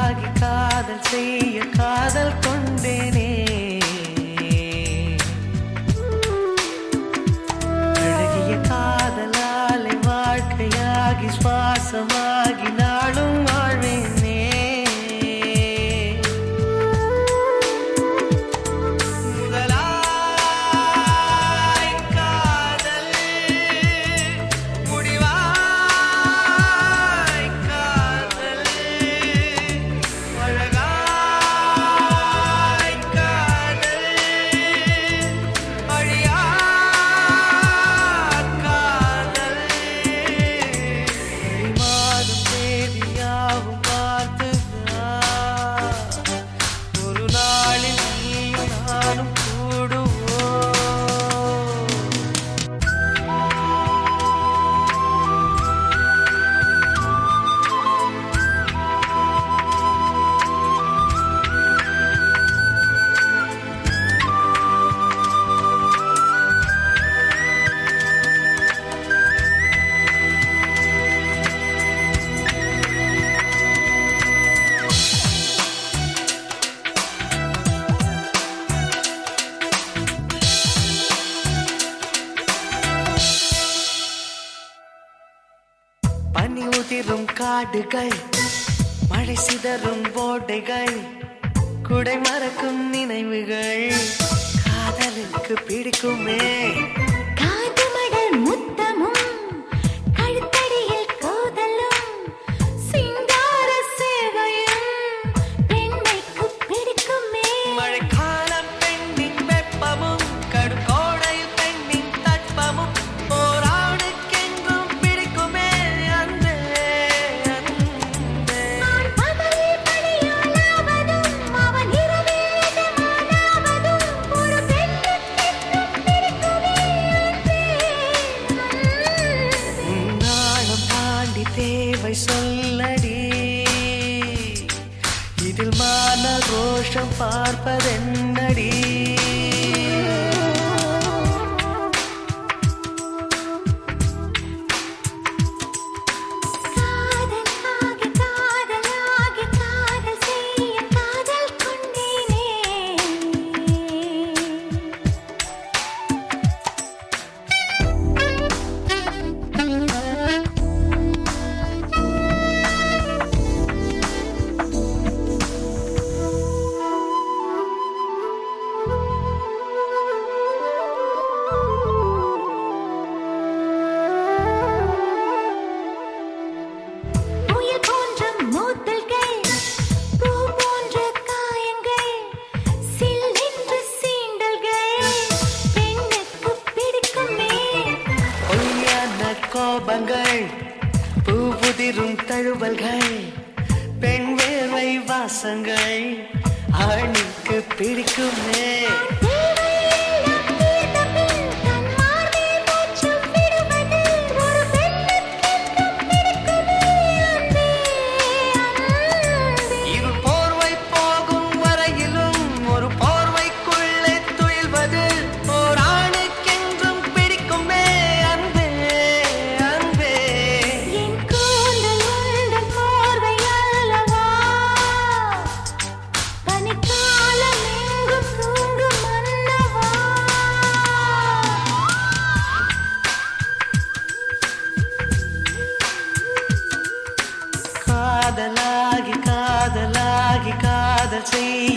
காதலாகி காதல் செய்ய காதல் கொண்டேனே அழகிய காதலாலை வாழ்க்கையாகி சுவாசமாகி நாளும் வாழ்வேனே பனி உதிரும் காடுகள் மழை சிதறும் போட்டைகள் குடை மறக்கும் நினைவுகள் காதலுக்கு பிடிக்குமே காதுமடல் முத்தமும் கழுத்தடியில் கோதலும் சிங்கார சேவையும் பெண்மைக்கு பிடிக்குமே மழைக்காலம் பெண்ணின் வெப்பமும் கடுகோடை பெண்ணின் தட்பமும் போராடுக்கென்றும் பிடிக்குமே அன்பே அன்பே நான் பகலில் பணியாளாவதும் அவன் இரவில் எஜமானாவதும் ஒரு பெண்ணுக்கென்றும் பிடிக்குமே அன்பே அன்பே உன்னாலம் தாண்டி தேவை சொல்லடி இதில் மான ரோஷம் பார்ப்பதென்னடி காதலாகி காதலாகி காதல் செய்ய காதல் கொண்டேனே புயல் போன்ற மோதல்கள் பூ போன்ற காயங்கள் சில்லென்ற சீண்டல்கள் பெண்ணுக்கு பிடிக்குமே பொய்யான கோபங்கள் பூவுதிரும் தழுவல்கள் பெண் வேர்வை வாசங்கள் ஆணுக்கு பிடிக்குமே தேவையெல்லாம் தீர்ந்த பின் தன் மார்பில் மூச்சு விடுவது ஒரு பெண்ணுக்கென்றும் பிடிக்குமே அன்பே அன்பே இருள் போர்வை போகும் வரையிலும் ஒரு போர்வைக்குள்ளே துயில்வது ஓர் ஆணுக்கென்றும் பிடிக்குமே அன்பே அன்பே என் கூந்தல் உந்தன் போர்வை அல்லவா பனிக்காலம் எங்கும் தூங்கும் மன்னவா காதலாகி காதலாகி காதல் செய்ய